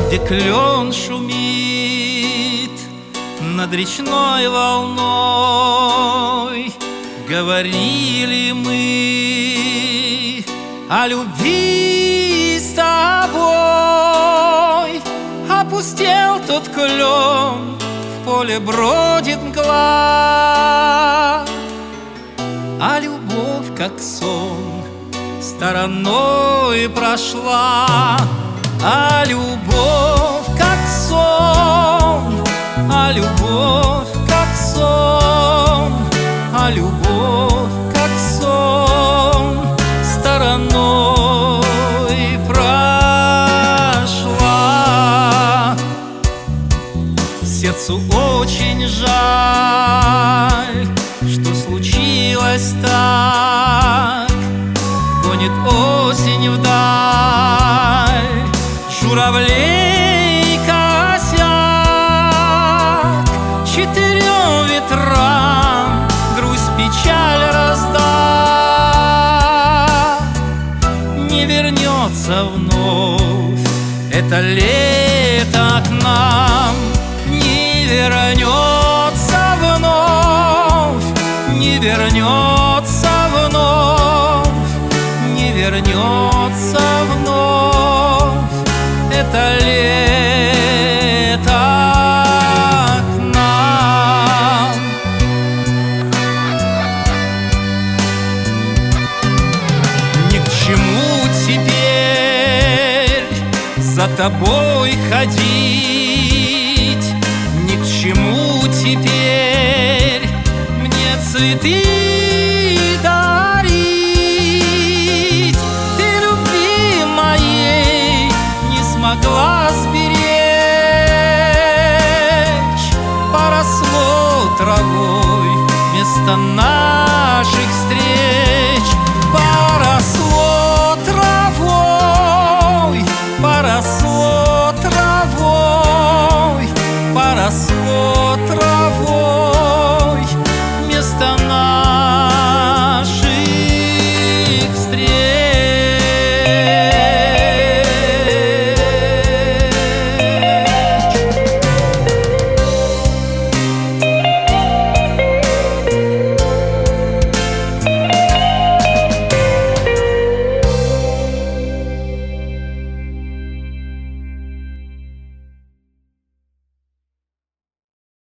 где клен шумит над речной волной, говорили мы о любви с тобой. Опустел тот клен, в поле бродит мгла, а любовь, как сон, стороной прошла. А любовь, как сон, а любовь, как сон, а любовь, как сон, стороной прошла. Сердцу очень жаль, что случилось так. Гонит осень вдаль журавлей косяк, четырем ветрам грусть, печаль разда. Не вернется вновь это лето к нам, не вернется вновь, не вернется вновь, не вернется вновь это лето к нам. Ни к чему теперь за тобой ходить, ни к чему теперь мне цветы дарить. Ты любви моей не смогла сберечь, поросло травой место на